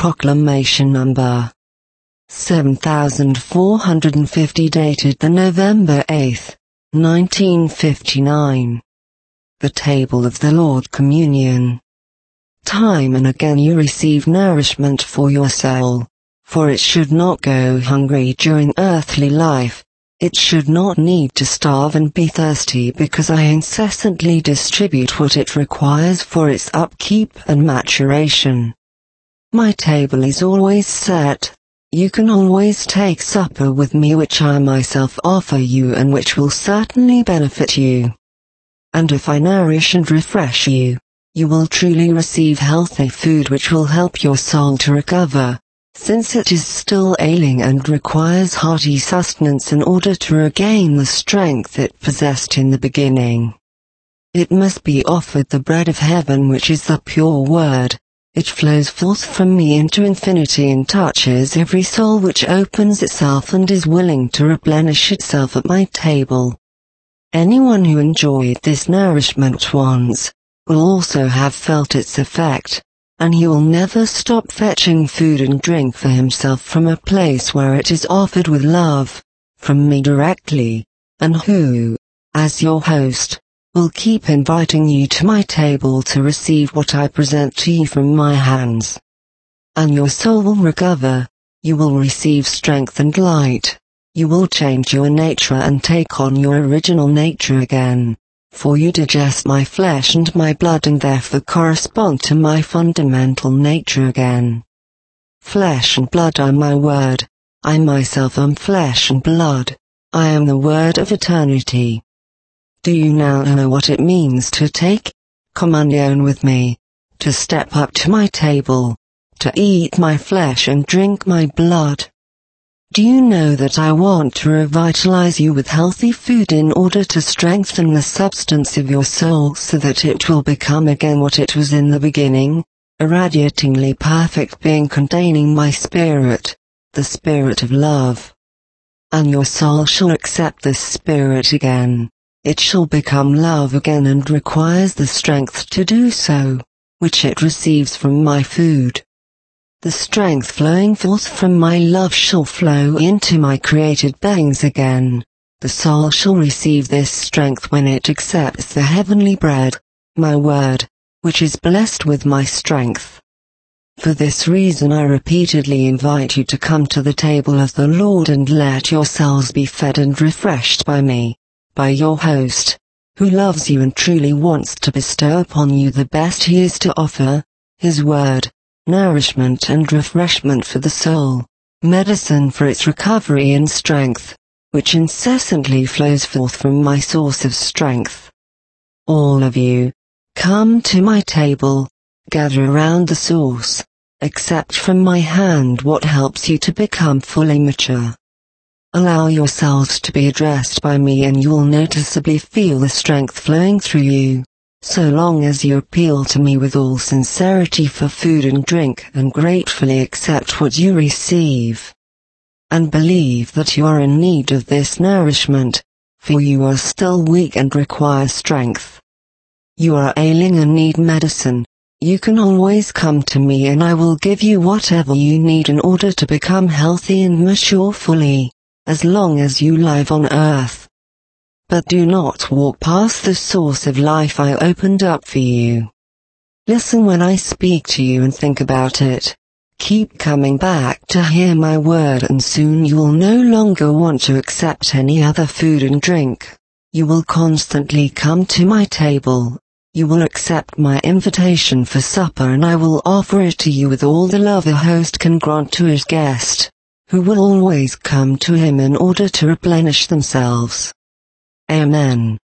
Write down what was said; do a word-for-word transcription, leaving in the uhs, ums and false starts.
Proclamation number seven thousand four hundred fifty, dated the November eighth, nineteen fifty-nine. The Table of the Lord Communion. Time and again you receive nourishment for your soul, for it should not go hungry during earthly life. It should not need to starve and be thirsty, because I incessantly distribute what it requires for its upkeep and maturation. My table is always set. You can always take supper with me, which I myself offer you and which will certainly benefit you. And if I nourish and refresh you, you will truly receive healthy food which will help your soul to recover, since it is still ailing and requires hearty sustenance in order to regain the strength it possessed in the beginning. It must be offered the bread of heaven, which is the pure word. It flows forth from me into infinity and touches every soul which opens itself and is willing to replenish itself at my table. Anyone who enjoyed this nourishment once will also have felt its effect, and he will never stop fetching food and drink for himself from a place where it is offered with love, from me directly, and who, as your host, will keep inviting you to my table to receive what I present to you from my hands. And your soul will recover, you will receive strength and light, you will change your nature and take on your original nature again, for you digest my flesh and my blood and therefore correspond to my fundamental nature again. Flesh and blood are my word, I myself am flesh and blood, I am the word of eternity. Do you now know what it means to take communion with me, to step up to my table, to eat my flesh and drink my blood? Do you know that I want to revitalize you with healthy food in order to strengthen the substance of your soul so that it will become again what it was in the beginning, a radiatingly perfect being containing my spirit, the spirit of love? And your soul shall accept this spirit again. It shall become love again and requires the strength to do so, which it receives from my food. The strength flowing forth from my love shall flow into my created beings again. The soul shall receive this strength when it accepts the heavenly bread, my word, which is blessed with my strength. For this reason I repeatedly invite you to come to the table of the Lord and let yourselves be fed and refreshed by me, by your host, who loves you and truly wants to bestow upon you the best he is to offer, his word, nourishment and refreshment for the soul, medicine for its recovery and strength, which incessantly flows forth from my source of strength. All of you, come to my table, gather around the source, accept from my hand what helps you to become fully mature. Allow yourselves to be addressed by me and you will noticeably feel the strength flowing through you, so long as you appeal to me with all sincerity for food and drink and gratefully accept what you receive. And believe that you are in need of this nourishment, for you are still weak and require strength. You are ailing and need medicine. You can always come to me and I will give you whatever you need in order to become healthy and mature fully, as long as you live on earth. But do not walk past the source of life I opened up for you. Listen when I speak to you and think about it. Keep coming back to hear my word and soon you will no longer want to accept any other food and drink. You will constantly come to my table. You will accept my invitation for supper and I will offer it to you with all the love a host can grant to his guest, who will always come to him in order to replenish themselves. Amen.